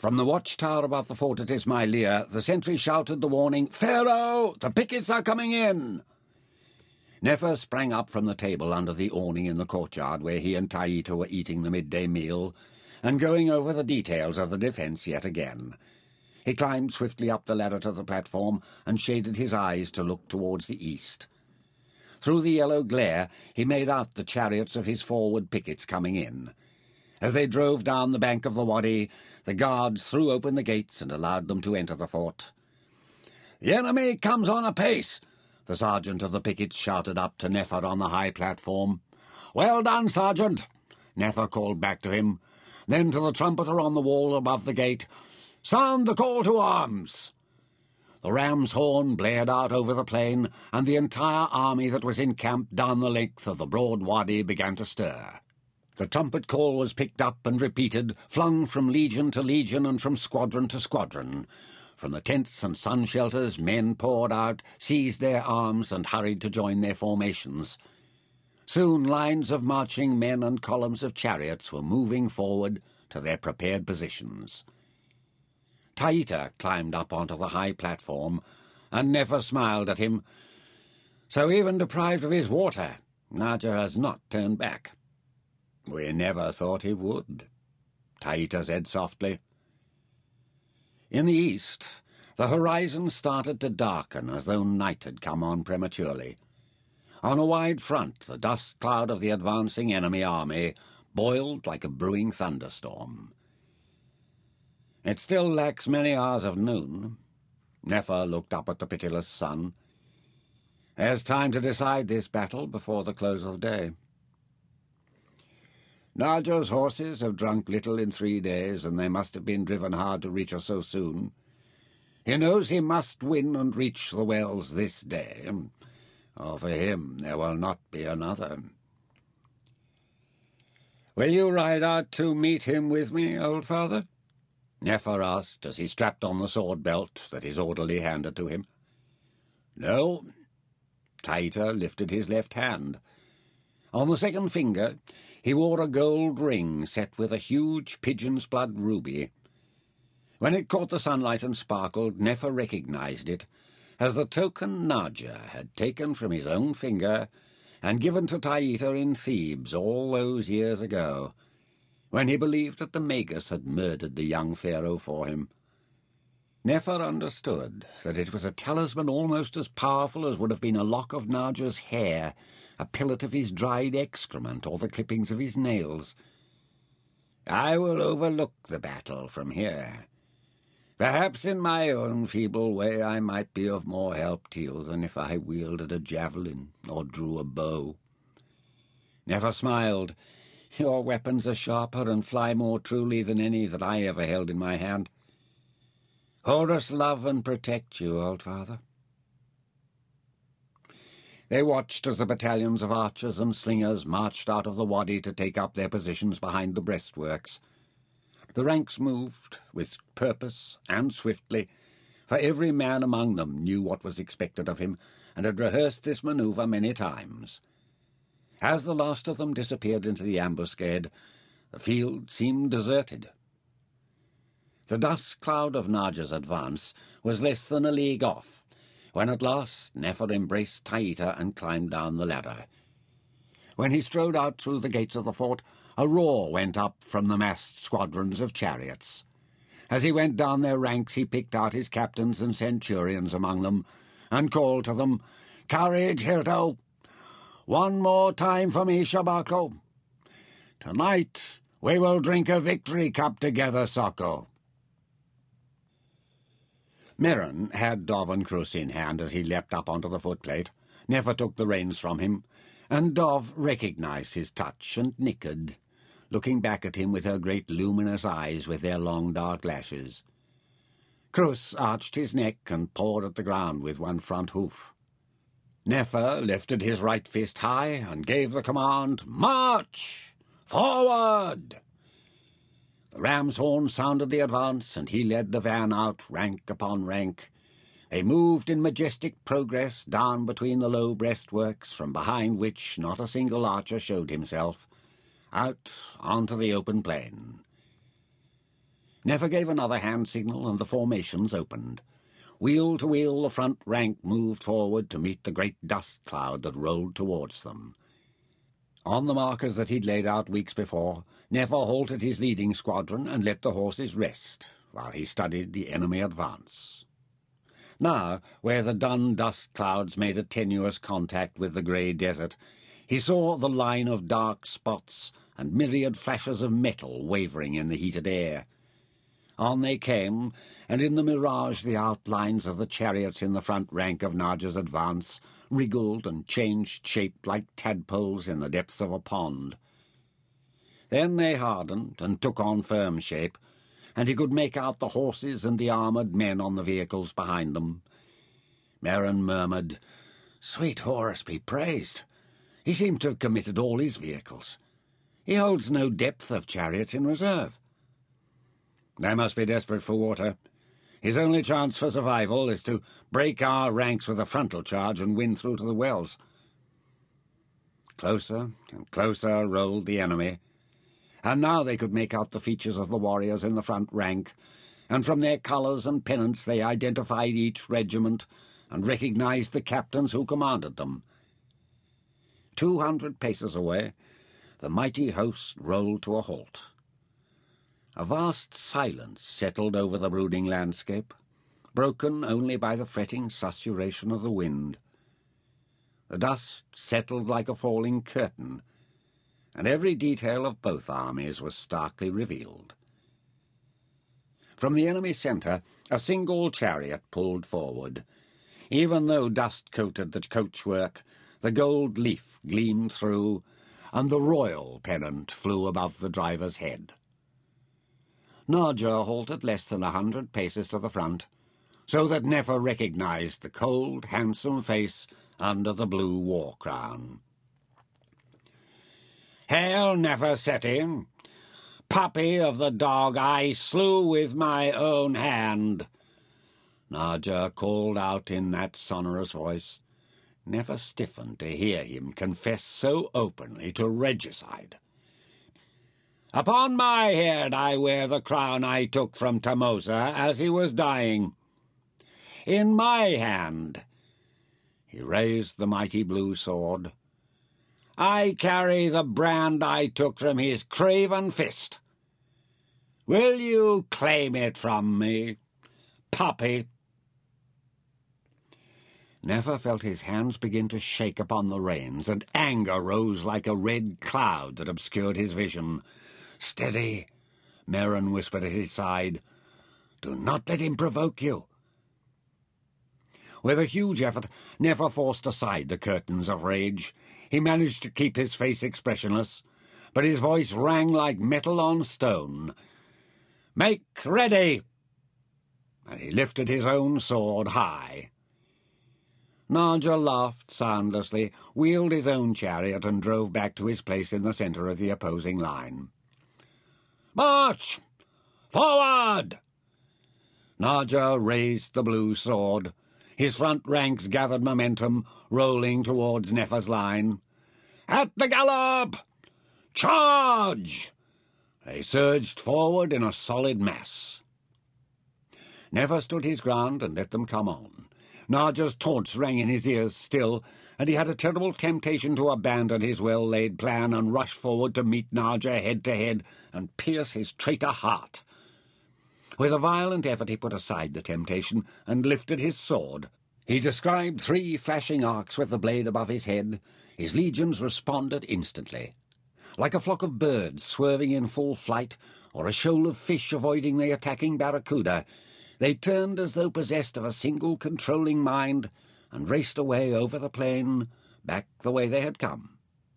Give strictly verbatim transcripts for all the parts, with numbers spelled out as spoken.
From the watchtower above the fort at Ismailia, the sentry shouted the warning, "Pharaoh, the pickets are coming in!" Nefer sprang up from the table under the awning in the courtyard where he and Taita were eating the midday meal, and going over the details of the defence yet again. He climbed swiftly up the ladder to the platform and shaded his eyes to look towards the east. Through the yellow glare he made out the chariots of his forward pickets coming in. As they drove down the bank of the wadi, the guards threw open the gates and allowed them to enter the fort. "The enemy comes on apace," the sergeant of the pickets shouted up to Nefer on the high platform. "Well done, sergeant," Nefer called back to him. Then to the trumpeter on the wall above the gate, "Sound the call to arms!" The ram's horn blared out over the plain, and the entire army that was encamped down the length of the broad wadi began to stir. The trumpet call was picked up and repeated, flung from legion to legion and from squadron to squadron. From the tents and sun shelters men poured out, seized their arms, and hurried to join their formations. Soon lines of marching men and columns of chariots were moving forward to their prepared positions. Taita climbed up onto the high platform, and Nefer smiled at him. "So even deprived of his water, Naja has not turned back." "We never thought he would," Taita said softly. In the east, the horizon started to darken as though night had come on prematurely. On a wide front, the dust cloud of the advancing enemy army boiled like a brewing thunderstorm. "It still lacks many hours of noon." Nefer looked up at the pitiless sun. "There's time to decide this battle before the close of day. Naja's horses have drunk little in three days, and they must have been driven hard to reach us so soon. He knows he must win and reach the wells this day, or for him there will not be another." "Will you ride out to meet him with me, old father?" Nefer asked as he strapped on the sword belt that his orderly handed to him. "No." Taita lifted his left hand. On the second finger he wore a gold ring set with a huge pigeon's blood ruby. When it caught the sunlight and sparkled, Nefer recognized it as the token Naja had taken from his own finger and given to Taita in Thebes all those years ago, when he believed that the Magus had murdered the young pharaoh for him. Nefer understood that it was a talisman almost as powerful as would have been a lock of Naja's hair, a pellet of his dried excrement, or the clippings of his nails. "I will overlook the battle from here. Perhaps in my own feeble way I might be of more help to you than if I wielded a javelin or drew a bow." Nefer smiled. "Your weapons are sharper and fly more truly than any that I ever held in my hand. Horus love and protect you, old father." They watched as the battalions of archers and slingers marched out of the wadi to take up their positions behind the breastworks. The ranks moved with purpose and swiftly, for every man among them knew what was expected of him and had rehearsed this manoeuvre many times. As the last of them disappeared into the ambuscade, the field seemed deserted. The dust cloud of Naja's advance was less than a league off, when at last Nefer embraced Taita and climbed down the ladder. When he strode out through the gates of the fort, a roar went up from the massed squadrons of chariots. As he went down their ranks, he picked out his captains and centurions among them, and called to them, "Courage, Hilto! One more time for me, Shabako! Tonight we will drink a victory cup together, Sako!" Merron had Dov and Krus in hand as he leapt up onto the footplate. Nefer took the reins from him, and Dov recognized his touch and nickered, looking back at him with her great luminous eyes with their long dark lashes. Krus arched his neck and pawed at the ground with one front hoof. Nefer lifted his right fist high and gave the command, "March! Forward!" The ram's horn sounded the advance, and he led the van out rank upon rank. They moved in majestic progress down between the low breastworks, from behind which not a single archer showed himself, out onto the open plain. Nefer gave another hand signal, and the formations opened. Wheel to wheel the front rank moved forward to meet the great dust cloud that rolled towards them. On the markers that he'd laid out weeks before, Nefer halted his leading squadron and let the horses rest, while he studied the enemy advance. Now, where the dun dust clouds made a tenuous contact with the grey desert, he saw the line of dark spots and myriad flashes of metal wavering in the heated air. On they came, and in the mirage the outlines of the chariots in the front rank of Naja's advance wriggled and changed shape like tadpoles in the depths of a pond. Then they hardened and took on firm shape, and he could make out the horses and the armoured men on the vehicles behind them. Merrin murmured, "Sweet Horus be praised! He seemed to have committed all his vehicles. He holds no depth of chariots in reserve." "They must be desperate for water. His only chance for survival is to break our ranks with a frontal charge and win through to the wells." Closer and closer rolled the enemy, and now they could make out the features of the warriors in the front rank, and from their colours and pennants they identified each regiment and recognized the captains who commanded them. Two hundred paces away, the mighty host rolled to a halt. A vast silence settled over the brooding landscape, broken only by the fretting susurration of the wind. The dust settled like a falling curtain, and every detail of both armies was starkly revealed. From the enemy centre, a single chariot pulled forward. Even though dust coated the coachwork, the gold leaf gleamed through, and the royal pennant flew above the driver's head. Naja halted less than a hundred paces to the front, so that Nefer recognized the cold, handsome face under the blue war crown. "Hail, Neferseti, puppy of the dog I slew with my own hand," Naja called out in that sonorous voice. Nefer stiffened to hear him confess so openly to regicide. "Upon my head I wear the crown I took from Tamosa as he was dying. In my hand," he raised the mighty blue sword, "I carry the brand I took from his craven fist. Will you claim it from me, puppy?" Nefer felt his hands begin to shake upon the reins, and anger rose like a red cloud that obscured his vision. "Steady," Merrin whispered at his side. "Do not let him provoke you." With a huge effort, Nefer forced aside the curtains of rage. He managed to keep his face expressionless, but his voice rang like metal on stone. "Make ready!" And he lifted his own sword high. Naja laughed soundlessly, wheeled his own chariot, and drove back to his place in the centre of the opposing line. "March! Forward!" Naja raised the blue sword. His front ranks gathered momentum, rolling towards Nefer's line. "At the gallop! Charge!" They surged forward in a solid mass. Nefer stood his ground and let them come on. Naja's taunts rang in his ears still, and he had a terrible temptation to abandon his well-laid plan and rush forward to meet Naja head-to-head and pierce his traitor heart. With a violent effort he put aside the temptation and lifted his sword. He described three flashing arcs with the blade above his head. His legions responded instantly. Like a flock of birds swerving in full flight, or a shoal of fish avoiding the attacking barracuda, they turned as though possessed of a single controlling mind and raced away over the plain, back the way they had come.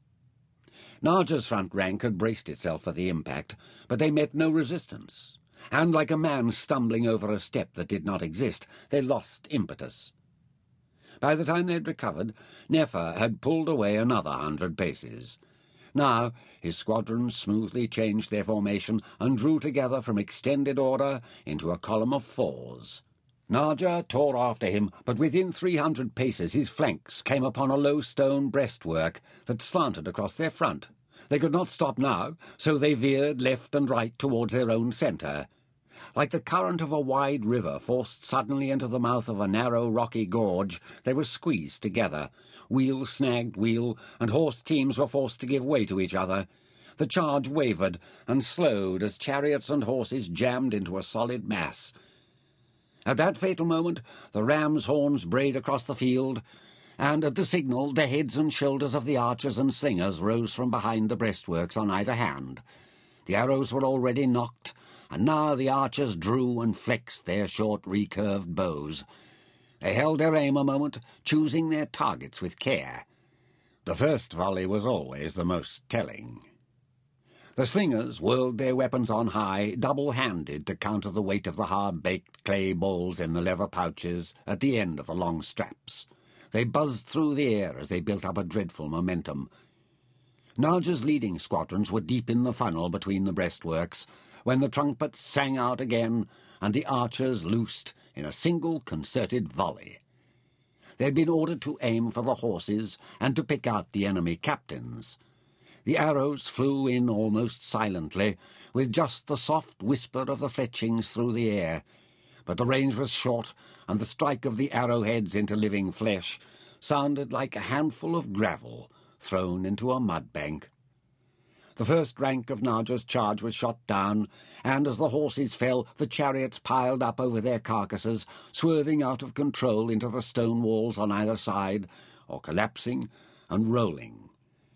Naja's front rank had braced itself for the impact, but they met no resistance, and like a man stumbling over a step that did not exist, they lost impetus. By the time they had recovered, Nefer had pulled away another hundred paces. Now his squadrons smoothly changed their formation and drew together from extended order into a column of fours. Naja tore after him, but within three hundred paces his flanks came upon a low stone breastwork that slanted across their front. They could not stop now, so they veered left and right towards their own centre. Like the current of a wide river forced suddenly into the mouth of a narrow rocky gorge, they were squeezed together. Wheel snagged wheel, and horse teams were forced to give way to each other. The charge wavered and slowed as chariots and horses jammed into a solid mass. At that fatal moment, the ram's horns brayed across the field, and at the signal the heads and shoulders of the archers and slingers rose from behind the breastworks on either hand. The arrows were already nocked, and now the archers drew and flexed their short recurved bows. They held their aim a moment, choosing their targets with care. The first volley was always the most telling. The slingers whirled their weapons on high, double-handed, to counter the weight of the hard-baked clay balls in the leather pouches at the end of the long straps. They buzzed through the air as they built up a dreadful momentum. Narja's leading squadrons were deep in the funnel between the breastworks, when the trumpets sang out again, and the archers loosed in a single concerted volley. They had been ordered to aim for the horses and to pick out the enemy captains. The arrows flew in almost silently, with just the soft whisper of the fletchings through the air, but the range was short, and the strike of the arrowheads into living flesh sounded like a handful of gravel thrown into a mud bank. The first rank of Narja's charge was shot down, and as the horses fell, the chariots piled up over their carcasses, swerving out of control into the stone walls on either side, or collapsing and rolling.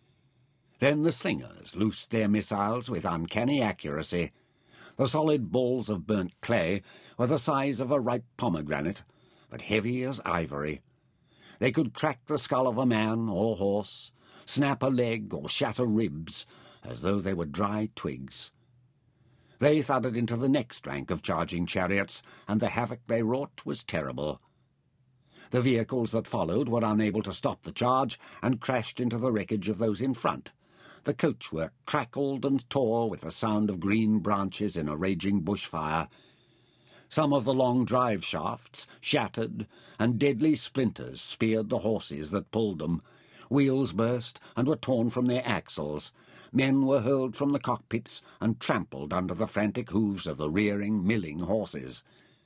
Then the slingers loosed their missiles with uncanny accuracy. The solid balls of burnt clay were the size of a ripe pomegranate, but heavy as ivory. They could crack the skull of a man or horse, snap a leg or shatter ribs, as though they were dry twigs. They thudded into the next rank of charging chariots, and the havoc they wrought was terrible. The vehicles that followed were unable to stop the charge, and crashed into the wreckage of those in front. The coachwork crackled and tore with the sound of green branches in a raging bushfire. Some of the long drive shafts shattered, and deadly splinters speared the horses that pulled them. Wheels burst and were torn from their axles. Men were hurled from the cockpits and trampled under the frantic hooves of the rearing, milling horses.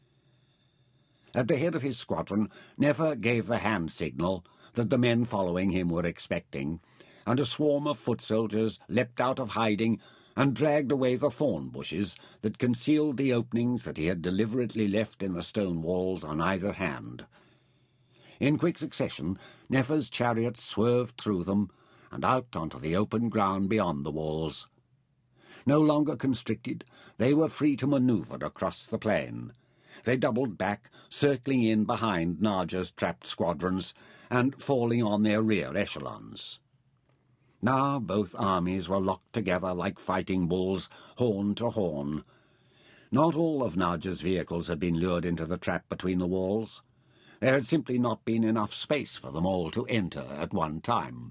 At the head of his squadron, Nefer gave the hand signal that the men following him were expecting, and a swarm of foot soldiers leapt out of hiding and dragged away the thorn bushes that concealed the openings that he had deliberately left in the stone walls on either hand. In quick succession, Nefer's chariots swerved through them and out onto the open ground beyond the walls. No longer constricted, they were free to manoeuvre across the plain. They doubled back, circling in behind Narja's trapped squadrons and falling on their rear echelons. Now both armies were locked together like fighting bulls, horn to horn. Not all of Narja's vehicles had been lured into the trap between the walls. There had simply not been enough space for them all to enter at one time.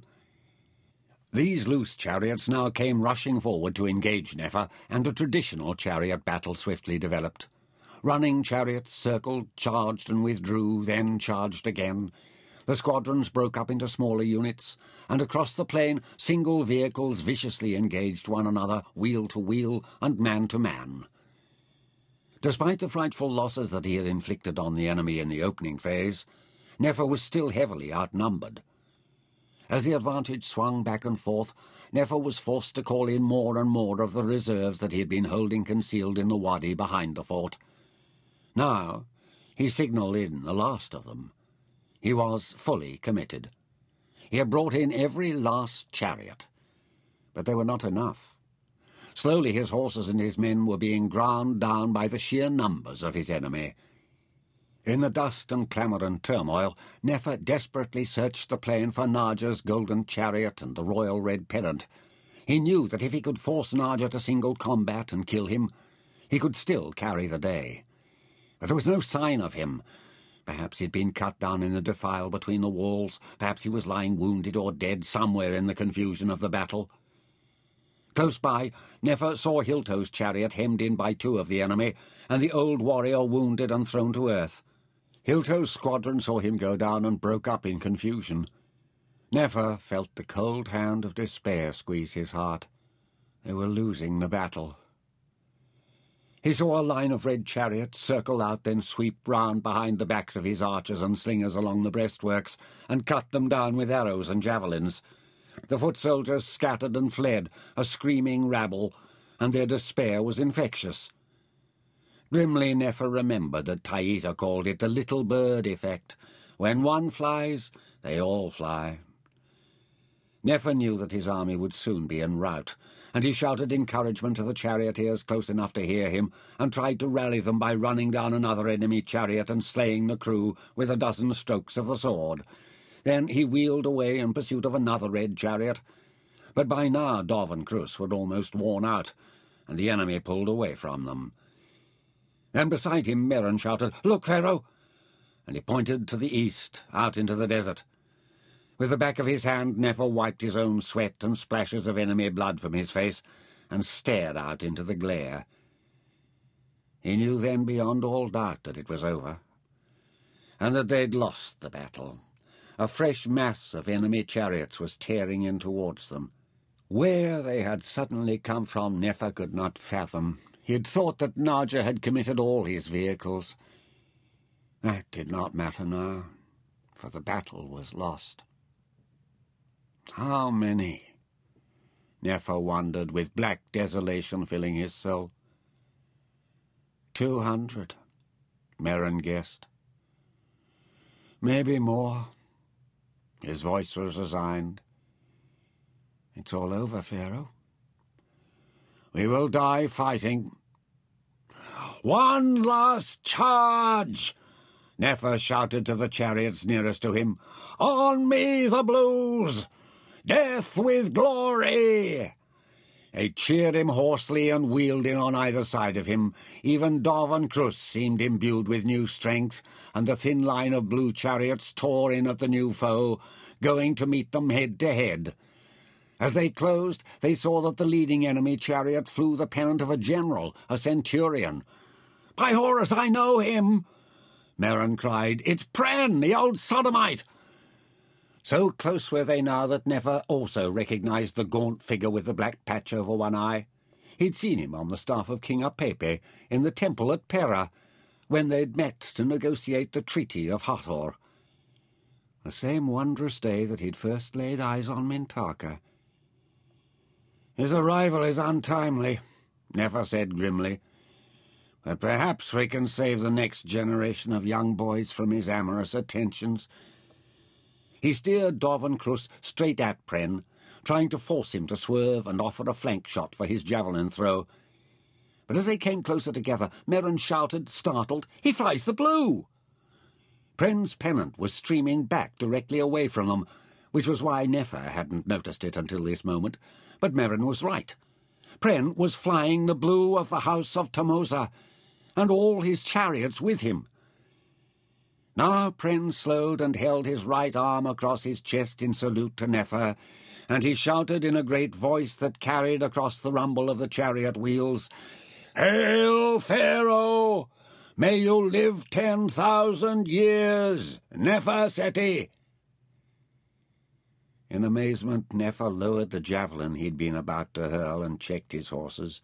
These loose chariots now came rushing forward to engage Nefer, and a traditional chariot battle swiftly developed. Running chariots circled, charged and withdrew, then charged again. The squadrons broke up into smaller units, and across the plain single vehicles viciously engaged one another, wheel to wheel and man to man. Despite the frightful losses that he had inflicted on the enemy in the opening phase, Nefer was still heavily outnumbered. As the advantage swung back and forth, Nefer was forced to call in more and more of the reserves that he had been holding concealed in the wadi behind the fort. Now he signalled in the last of them. He was fully committed. He had brought in every last chariot, but they were not enough. Slowly his horses and his men were being ground down by the sheer numbers of his enemy. In the dust and clamour and turmoil, Nefer desperately searched the plain for Narja's golden chariot and the royal red pennant. He knew that if he could force Narja to single combat and kill him, he could still carry the day. But there was no sign of him. Perhaps he'd been cut down in the defile between the walls. Perhaps he was lying wounded or dead somewhere in the confusion of the battle. Close by, Nefer saw Hilto's chariot hemmed in by two of the enemy, and the old warrior wounded and thrown to earth. Hilto's squadron saw him go down and broke up in confusion. Nefer felt the cold hand of despair squeeze his heart. They were losing the battle. He saw a line of red chariots circle out, then sweep round behind the backs of his archers and slingers along the breastworks, and cut them down with arrows and javelins. The foot soldiers scattered and fled, a screaming rabble, and their despair was infectious. Grimly Nefer remembered that Taita called it the little bird effect. When one flies, they all fly. Nefer knew that his army would soon be en route, and he shouted encouragement to the charioteers close enough to hear him, and tried to rally them by running down another enemy chariot and slaying the crew with a dozen strokes of the sword. Then he wheeled away in pursuit of another red chariot. But by now Dov and Crus were almost worn out, and the enemy pulled away from them. Then beside him Merrin shouted, "Look, Pharaoh!" and he pointed to the east, out into the desert. With the back of his hand, Nefer wiped his own sweat and splashes of enemy blood from his face, and stared out into the glare. He knew then beyond all doubt that it was over, and that they'd lost the battle. A fresh mass of enemy chariots was tearing in towards them. Where they had suddenly come from, Nefer could not fathom. He had thought that Naja had committed all his vehicles. That did not matter now, for the battle was lost. How many? Nefer wondered, with black desolation filling his soul. Two hundred, Merrin guessed. Maybe more. His voice was resigned. It's all over, Pharaoh. We will die fighting. One last charge! Nefer shouted to the chariots nearest to him. On me the blues! Death with glory! They cheered him hoarsely and wheeled in on either side of him. Even Dov and Crus seemed imbued with new strength, and the thin line of blue chariots tore in at the new foe, going to meet them head to head. As they closed, they saw that the leading enemy chariot flew the pennant of a general, a centurion. "By Horus, I know him!" Merrin cried. "It's Pren, the old sodomite!" So close were they now that Nefer also recognized the gaunt figure with the black patch over one eye. He'd seen him on the staff of King Apepe in the temple at Pera, when they'd met to negotiate the treaty of Hathor. The same wondrous day that he'd first laid eyes on Mintaka. "His arrival is untimely," Nefer said grimly. "But perhaps we can save the next generation of young boys from his amorous attentions." He steered Dov and Crus straight at Pren, trying to force him to swerve and offer a flank shot for his javelin throw. But as they came closer together, Merrin shouted, startled, "He flies the blue!" Pren's pennant was streaming back directly away from them, which was why Nefer hadn't noticed it until this moment. But Merrin was right. Pren was flying the blue of the house of Tamosa, and all his chariots with him. Now Pren slowed and held his right arm across his chest in salute to Nefer, and he shouted in a great voice that carried across the rumble of the chariot wheels, "Hail, Pharaoh! May you live ten thousand years, Nefer Seti!" In amazement, Nefer lowered the javelin he'd been about to hurl and checked his horses.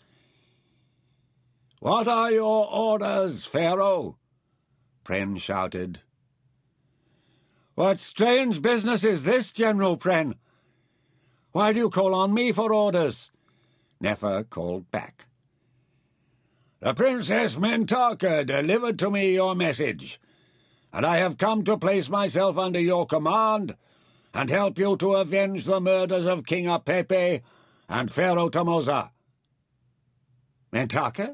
"What are your orders, Pharaoh?" Pren shouted. "What strange business is this, General Pren? Why do you call on me for orders?" Nefer called back. "The Princess Mentaka delivered to me your message, and I have come to place myself under your command and help you to avenge the murders of King Apepe and Pharaoh Tamosa." "Mentaka?"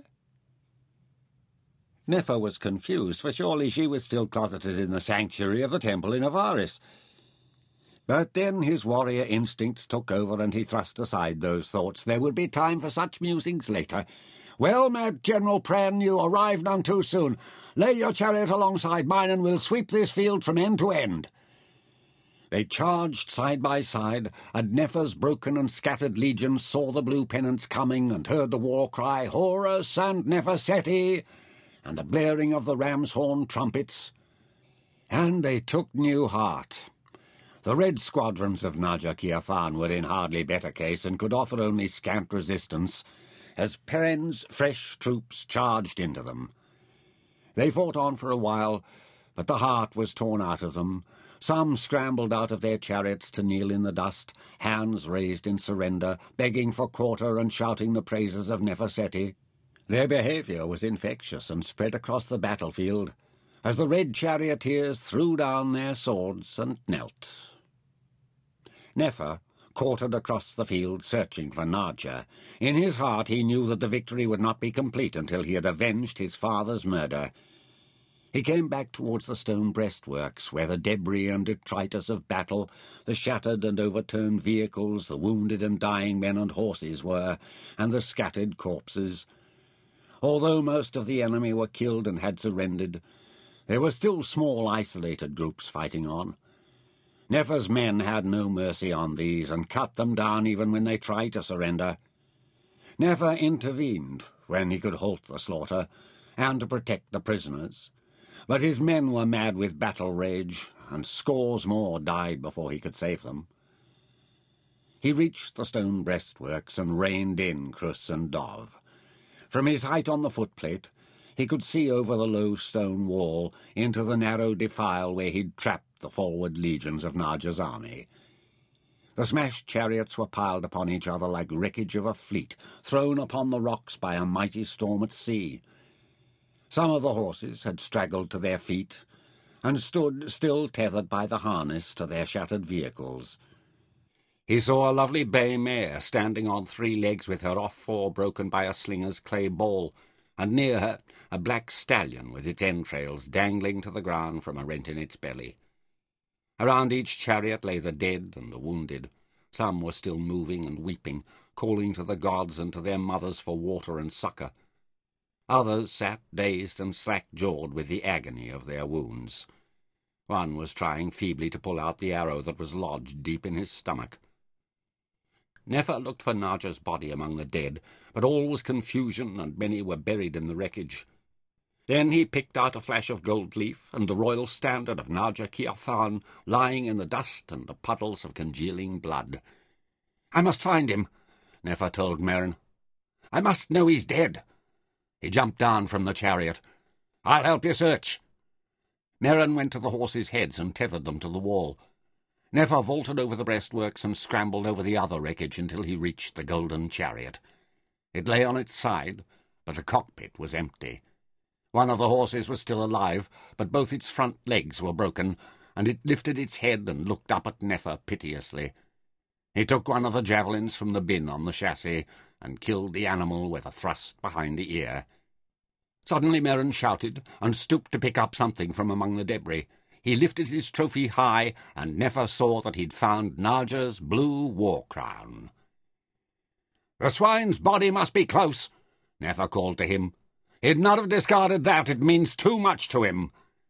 Nefer was confused, for surely she was still closeted in the sanctuary of the temple in Avaris. But then his warrior instincts took over, and he thrust aside those thoughts. There would be time for such musings later. "Well met, General Pren, you arrived none too soon. Lay your chariot alongside mine, and we'll sweep this field from end to end." They charged side by side, and Nefer's broken and scattered legions saw the blue pennants coming and heard the war cry, "Horus and Nefer Seti!" and the blaring of the ram's horn trumpets. And they took new heart. The red squadrons of Naja Kiafan were in hardly better case and could offer only scant resistance, as Perrin's fresh troops charged into them. They fought on for a while, but the heart was torn out of them. Some scrambled out of their chariots to kneel in the dust, hands raised in surrender, begging for quarter and shouting the praises of Neferseti. Their behaviour was infectious and spread across the battlefield, as the red charioteers threw down their swords and knelt. Nefer quartered across the field, searching for Narja. In his heart he knew that the victory would not be complete until he had avenged his father's murder. He came back towards the stone breastworks, where the debris and detritus of battle, the shattered and overturned vehicles, the wounded and dying men and horses were, and the scattered corpses. Although most of the enemy were killed and had surrendered, there were still small isolated groups fighting on. Nefer's men had no mercy on these, and cut them down even when they tried to surrender. Nefer intervened when he could halt the slaughter, and to protect the prisoners. But his men were mad with battle rage, and scores more died before he could save them. He reached the stone breastworks and reined in Krus and Dov. From his height on the footplate, he could see over the low stone wall into the narrow defile where he'd trapped the forward legions of Narja's army. The smashed chariots were piled upon each other like wreckage of a fleet, thrown upon the rocks by a mighty storm at sea. Some of the horses had straggled to their feet, and stood still tethered by the harness to their shattered vehicles. He saw a lovely bay mare standing on three legs with her off-fore broken by a slinger's clay ball, and near her a black stallion with its entrails dangling to the ground from a rent in its belly. Around each chariot lay the dead and the wounded. Some were still moving and weeping, calling to the gods and to their mothers for water and succour. Others sat dazed and slack-jawed with the agony of their wounds. One was trying feebly to pull out the arrow that was lodged deep in his stomach. Nefer looked for Narja's body among the dead, but all was confusion, and many were buried in the wreckage. Then he picked out a flash of gold leaf, and the royal standard of Narja Kiathan lying in the dust and the puddles of congealing blood. "I must find him," Nefer told Merrin. "I must know he's dead." He jumped down from the chariot. "I'll help you search." Merrin went to the horses' heads and tethered them to the wall. Nefer vaulted over the breastworks and scrambled over the other wreckage until he reached the golden chariot. It lay on its side, but the cockpit was empty. One of the horses was still alive, but both its front legs were broken, and it lifted its head and looked up at Nefer piteously. He took one of the javelins from the bin on the chassis and killed the animal with a thrust behind the ear. Suddenly Merrin shouted and stooped to pick up something from among the debris. He lifted his trophy high, and Nefer saw that he'd found Narja's blue war crown. "The swine's body must be close," Nefer called to him. "He'd not have discarded that. It means too much to him."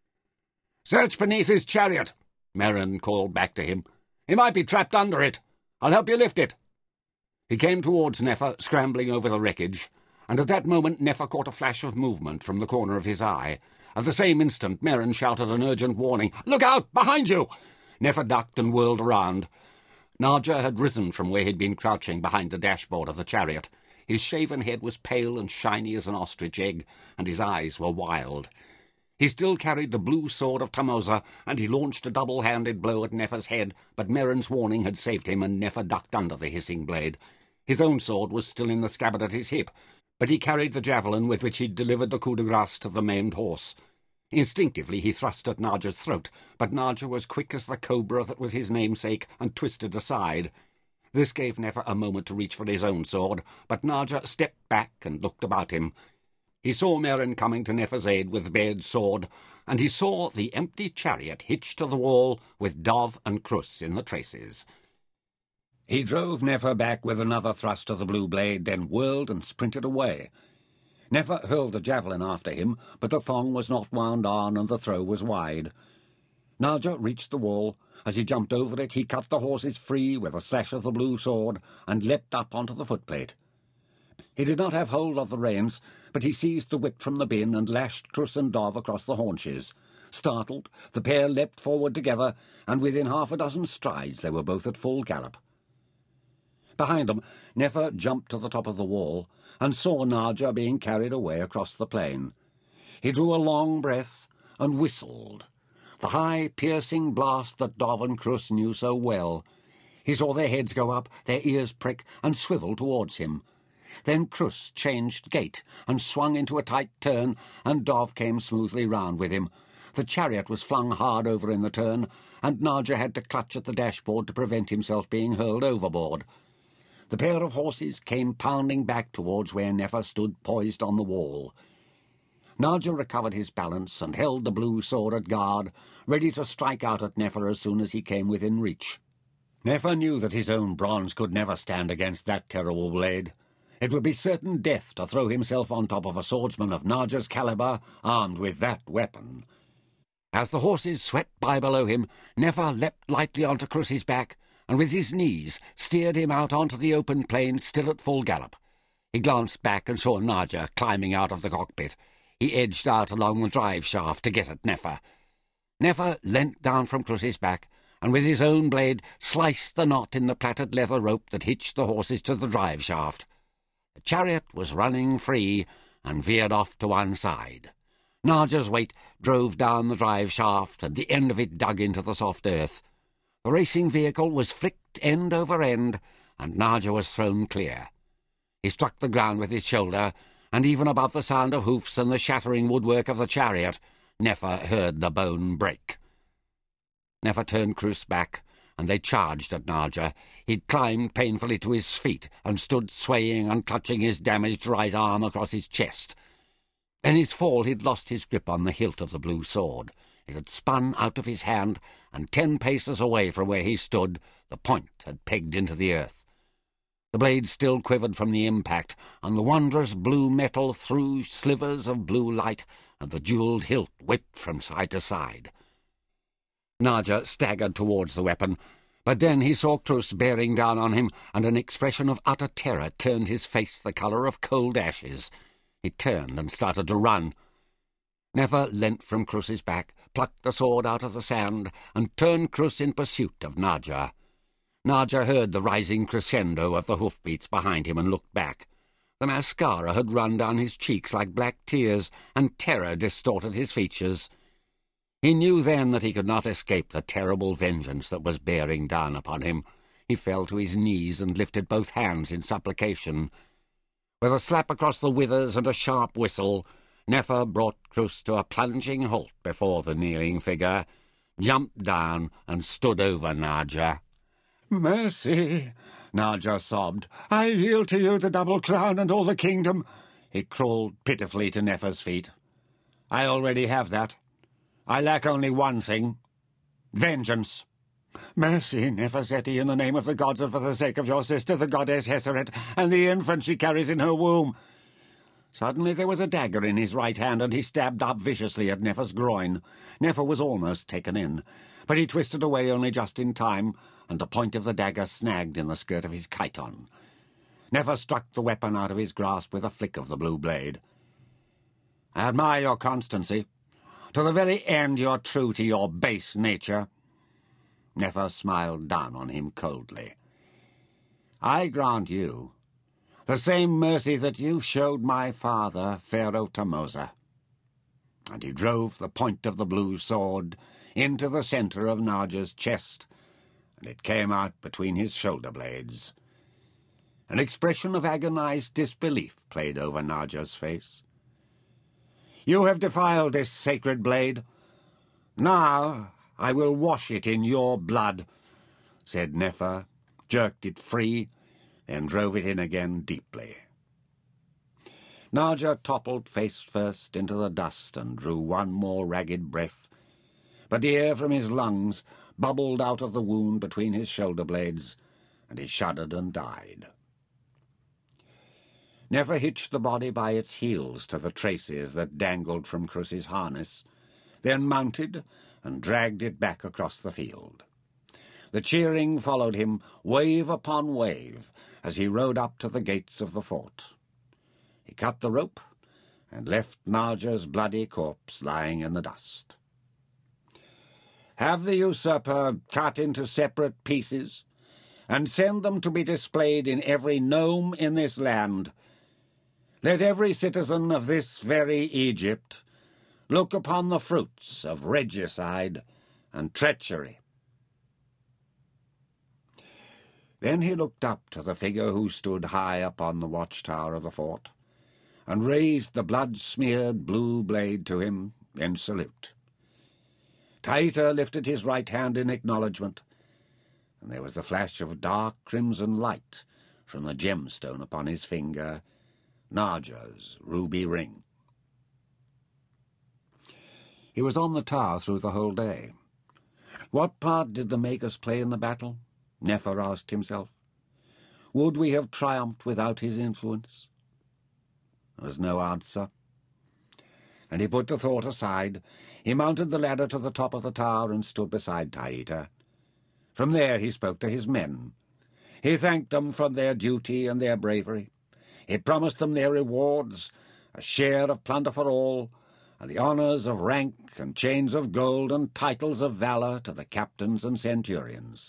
"Search beneath his chariot," Merrin called back to him. "He might be trapped under it. I'll help you lift it." He came towards Nefer, scrambling over the wreckage, and at that moment Nefer caught a flash of movement from the corner of his eye. At the same instant Merrin shouted an urgent warning. "Look out! Behind you!" Nefer ducked and whirled around. Narja had risen from where he'd been crouching behind the dashboard of the chariot. His shaven head was pale and shiny as an ostrich egg, and his eyes were wild. He still carried the blue sword of Tamosa, and he launched a double-handed blow at Nefer's head, but Merrin's warning had saved him, and Nefer ducked under the hissing blade. His own sword was still in the scabbard at his hip, but he carried the javelin with which he'd delivered the coup de grace to the maimed horse. Instinctively he thrust at Narja's throat, but Narja was quick as the cobra that was his namesake, and twisted aside. This gave Nefer a moment to reach for his own sword, but Narja stepped back and looked about him. He saw Merrin coming to Nefer's aid with bared sword, and he saw the empty chariot hitched to the wall with Dov and Krus in the traces. He drove Nefer back with another thrust of the blue blade, then whirled and sprinted away. Nefer hurled the javelin after him, but the thong was not wound on and the throw was wide. Narja reached the wall. As he jumped over it, he cut the horses free with a slash of the blue sword and leapt up onto the footplate. He did not have hold of the reins, but he seized the whip from the bin and lashed Krus and Dov across the haunches. Startled, the pair leapt forward together, and within half a dozen strides they were both at full gallop. Behind them, Nefer jumped to the top of the wall, and saw Narja being carried away across the plain. He drew a long breath and whistled, the high, piercing blast that Dov and Krus knew so well. He saw their heads go up, their ears prick, and swivel towards him. Then Krus changed gait and swung into a tight turn, and Dov came smoothly round with him. The chariot was flung hard over in the turn, and Narja had to clutch at the dashboard to prevent himself being hurled overboard. The pair of horses came pounding back towards where Nefer stood poised on the wall. Narja recovered his balance and held the blue sword at guard, ready to strike out at Nefer as soon as he came within reach. Nefer knew that his own bronze could never stand against that terrible blade. It would be certain death to throw himself on top of a swordsman of Narja's caliber, armed with that weapon. As the horses swept by below him, Nefer leapt lightly onto Krus's back, and with his knees steered him out onto the open plain, still at full gallop. He glanced back and saw Narja climbing out of the cockpit. He edged out along the drive shaft to get at Nefer. Nefer leant down from Krus's back, and with his own blade sliced the knot in the plaited leather rope that hitched the horses to the drive shaft. The chariot was running free and veered off to one side. Narja's weight drove down the drive shaft, and the end of it dug into the soft earth. The racing vehicle was flicked end over end, and Narja was thrown clear. He struck the ground with his shoulder, and even above the sound of hoofs and the shattering woodwork of the chariot, Nefer heard the bone break. Nefer turned Krus back, and they charged at Narja. He'd climbed painfully to his feet and stood swaying and clutching his damaged right arm across his chest. In his fall he'd lost his grip on the hilt of the blue sword. It had spun out of his hand, and ten paces away from where he stood, the point had pegged into the earth. The blade still quivered from the impact, and the wondrous blue metal threw slivers of blue light, and the jewelled hilt whipped from side to side. Narja staggered towards the weapon, but then he saw Krus bearing down on him, and an expression of utter terror turned his face the colour of cold ashes. He turned and started to run. Nefer leant from Krus's back, plucked the sword out of the sand, and turned Krus in pursuit of Narja. Narja heard the rising crescendo of the hoofbeats behind him and looked back. The mascara had run down his cheeks like black tears, and terror distorted his features. He knew then that he could not escape the terrible vengeance that was bearing down upon him. He fell to his knees and lifted both hands in supplication. With a slap across the withers and a sharp whistle, Nefer brought Krus to a plunging halt before the kneeling figure, jumped down and stood over Narja. "Mercy," Narja sobbed. "I yield to you the double crown and all the kingdom." He crawled pitifully to Nefer's feet. "I already have that. I lack only one thing. Vengeance." "Mercy, Neferseti, in the name of the gods and for the sake of your sister, the goddess Heseret, and the infant she carries in her womb." Suddenly there was a dagger in his right hand, and he stabbed up viciously at Nefer's groin. Nefer was almost taken in, but he twisted away only just in time, and the point of the dagger snagged in the skirt of his chiton. Nefer struck the weapon out of his grasp with a flick of the blue blade. "I admire your constancy. To the very end you're true to your base nature." Nefer smiled down on him coldly. "I grant you the same mercy that you showed my father, Pharaoh Tamosa." And he drove the point of the blue sword into the centre of Narja's chest, and it came out between his shoulder blades. An expression of agonized disbelief played over Narja's face. "You have defiled this sacred blade. Now I will wash it in your blood," said Nefer, jerked it free, then drove it in again deeply. Narja toppled face first into the dust and drew one more ragged breath, but the air from his lungs bubbled out of the wound between his shoulder blades, and he shuddered and died. Nefer hitched the body by its heels to the traces that dangled from Krus's harness, then mounted and dragged it back across the field. The cheering followed him, wave upon wave, as he rode up to the gates of the fort. He cut the rope and left Narja's bloody corpse lying in the dust. "Have the usurper cut into separate pieces, and send them to be displayed in every nome in this land. Let every citizen of this very Egypt look upon the fruits of regicide and treachery." Then he looked up to the figure who stood high upon the watchtower of the fort, and raised the blood-smeared blue blade to him in salute. Taita lifted his right hand in acknowledgment, and there was the flash of dark crimson light from the gemstone upon his finger, Naja's ruby ring. He was on the tower through the whole day. What part did the Magus play in the battle? Nefer asked himself. Would we have triumphed without his influence? There was no answer, and he put the thought aside. He mounted the ladder to the top of the tower and stood beside Taita. From there he spoke to his men. He thanked them for their duty and their bravery. He promised them their rewards, a share of plunder for all, and the honours of rank and chains of gold and titles of valour to the captains and centurions.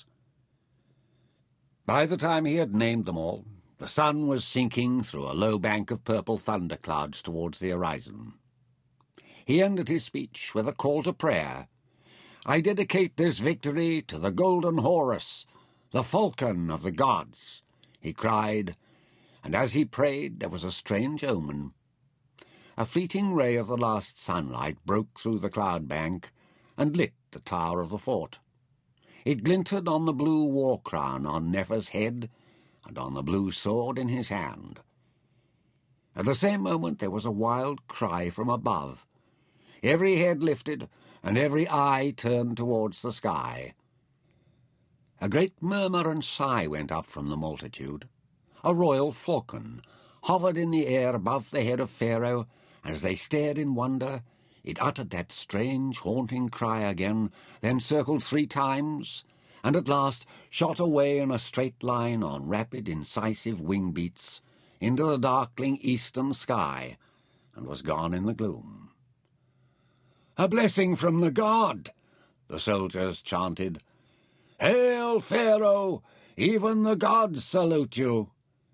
By the time he had named them all, the sun was sinking through a low bank of purple thunderclouds towards the horizon. He ended his speech with a call to prayer. "I dedicate this victory to the golden Horus, the falcon of the gods," he cried, and as he prayed there was a strange omen. A fleeting ray of the last sunlight broke through the cloud bank and lit the tower of the fort. It glinted on the blue war crown on Nefer's head and on the blue sword in his hand. At the same moment there was a wild cry from above. Every head lifted, and every eye turned towards the sky. A great murmur and sigh went up from the multitude. A royal falcon hovered in the air above the head of Pharaoh, and as they stared in wonder, it uttered that strange, haunting cry again, then circled three times, and at last shot away in a straight line on rapid, incisive wing beats into the darkling eastern sky, and was gone in the gloom. "A blessing from the god," the soldiers chanted. "Hail, Pharaoh! Even the gods salute you."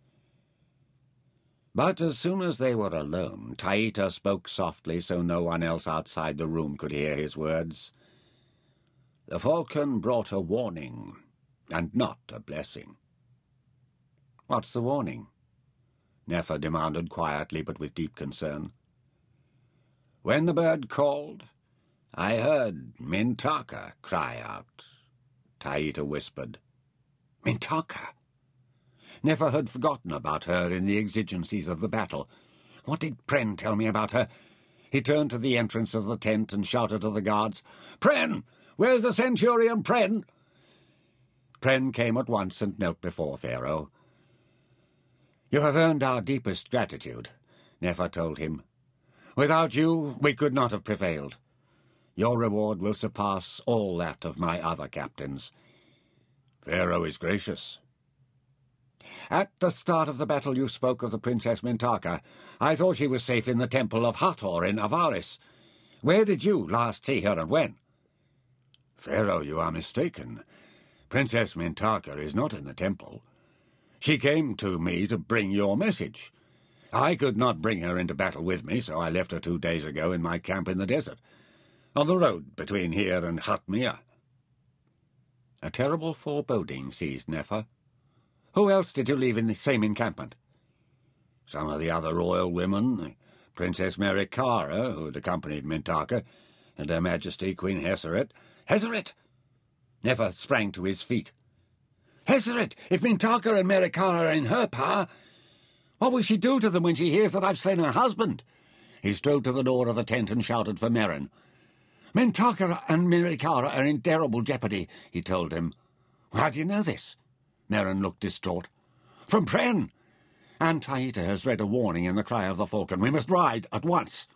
But as soon as they were alone, Taita spoke softly so no one else outside the room could hear his words. "The falcon brought a warning, and not a blessing." "What's the warning?" Nefer demanded quietly but with deep concern. "When the bird called, I heard Mintaka cry out," Taita whispered. Mintaka? Nefer had forgotten about her in the exigencies of the battle. What did Pren tell me about her? He turned to the entrance of the tent and shouted to the guards, "Pren! Where's the centurion, Pren?" Pren came at once and knelt before Pharaoh. "You have earned our deepest gratitude," Nefer told him. "Without you, we could not have prevailed. Your reward will surpass all that of my other captains." "Pharaoh is gracious." "At the start of the battle you spoke of the Princess Mintaka. I thought she was safe in the temple of Hathor in Avaris. Where did you last see her and when?" "Pharaoh, you are mistaken. Princess Mintaka is not in the temple. She came to me to bring your message. I could not bring her into battle with me, so I left her two days ago in my camp in the desert, on the road between here and Hatmia." A terrible foreboding seized Nefer. "Who else did you leave in the same encampment?" "Some of the other royal women, Princess Merikara, who had accompanied Mintaka, and Her Majesty Queen Heseret." "Heseret!" Nefer sprang to his feet. "Heseret! If Mintaka and Merikara are in her power, what will she do to them when she hears that I've slain her husband?" He strode to the door of the tent and shouted for Merrin. "Mintaka and Merikara are in terrible jeopardy," he told him. "How do you know this?" Merrin looked distraught. "From Pren. And Taita has read a warning in the cry of the falcon. We must ride at once."